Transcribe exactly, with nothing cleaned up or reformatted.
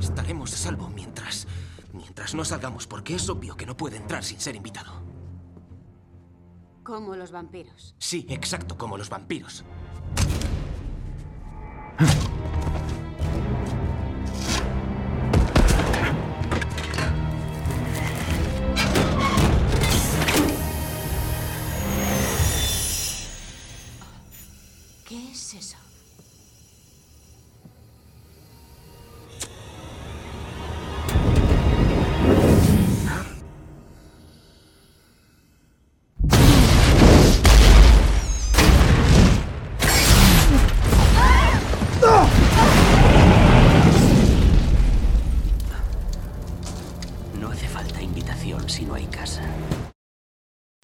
Estaremos a salvo mientras... mientras no salgamos, porque es obvio que no puede entrar sin ser invitado. Como los vampiros. Sí, exacto, como los vampiros. ¿Qué es eso?